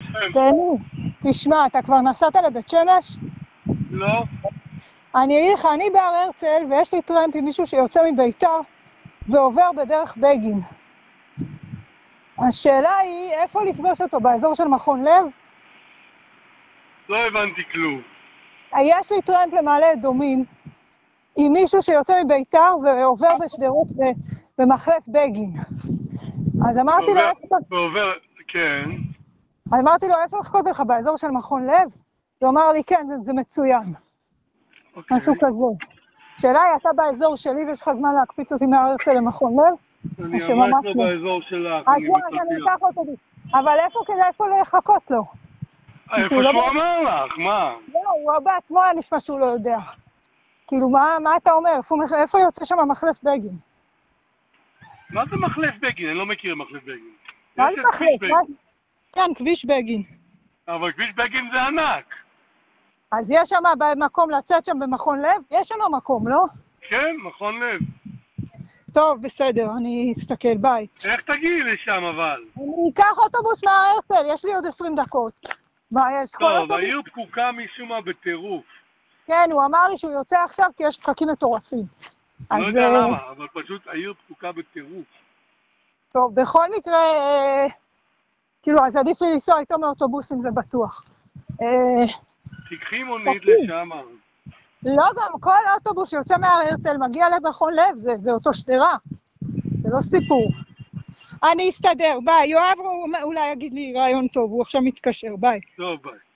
תשמע, אתה כבר נסעת לבית שמש? לא. אני אגיד לך, אני בהר הרצל ויש לי טרמפ עם מישהו שיוצא מביתר ועובר בדרך בגין. השאלה היא, איפה לפגוש אותו? באזור של מכון לב? לא הבנתי כלום. יש לי טרמפ למעלה אדומים עם מישהו שיוצא מביתר ועובר בשדרות במחלף בגין. אז אמרתי לו, ועובר, כן. אמרתי לו, איפה לחכות לך? באזור של מכון לב? הוא אמר לי, כן, זה מצוין. משהו כזה. שאלה היא, אתה באזור שלי ויש לך זמן להקפיץ אותי מהר הרצל למכון לב? אני ממש לא באזור שלך, אני אקח אוטובוס. אבל איפה לחכות לו? איפה שהוא אמר לך, מה? לא, הוא בעצמו היה נשמע שהוא לא יודע. כאילו, מה אתה אומר? איפה יוצא שם מחלף בגין? מה זה מחלף בגין? אני לא מכיר מחלף בגין. מה זה מחלף? כן, כביש בגין. אבל כביש בגין זה ענק. אז יש שם מקום לצאת שם במכון לב? יש שם מקום, לא? כן, מכון לב. טוב, בסדר, אני אסתכל, ביי. איך תגיעי לשם אבל? אני אקח אוטובוס מהר הרצל, יש לי עוד 20 דקות. טוב, העיר פקוקה משום מה בטירוף. כן, הוא אמר לי שהוא יוצא עכשיו כי יש פקקים מטורפים. לא יודע למה, אבל פשוט העיר פקוקה בטירוף. טוב, בכל מקרה, כאילו, אז עדיף לי לנסוע איתו מאוטובוסים, זה בטוח. תקחי מונית לשם. לא, גם כל אוטובוס שיוצא מהר הרצל מגיע למכון לב, זה אותו שדרה. זה לא סיפור. אני אסתדר, ביי. יואב אולי יגיד לי רעיון טוב, הוא עכשיו מתקשר, ביי. טוב, ביי.